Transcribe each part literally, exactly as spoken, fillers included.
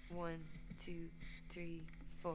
One, two, three, four.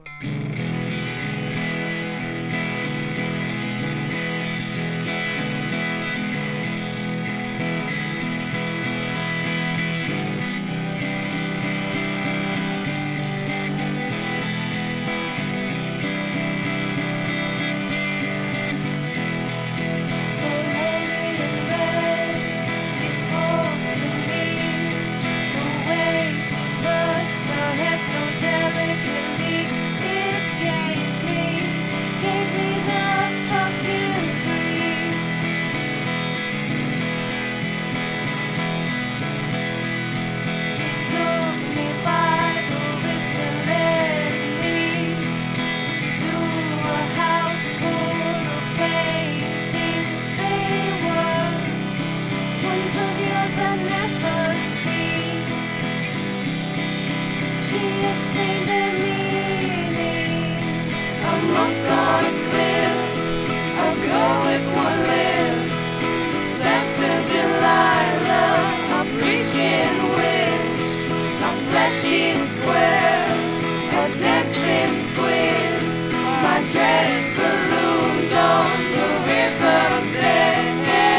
She explained their meaning. A monk on a cliff, a girl with one lip, Samson, Delilah, a preaching witch, a fleshy square, a dancing squid. My dress ballooned on the riverbed.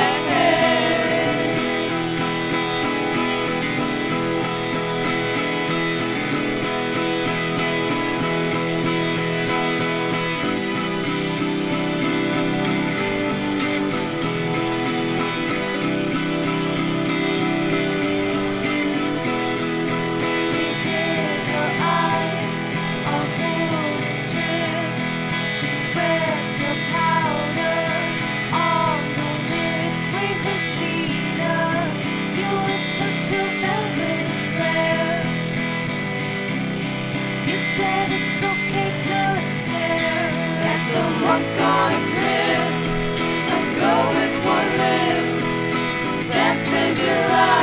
Said it's okay to stare at the monk on a cliff, a girl with one lip, Samson, Delilah.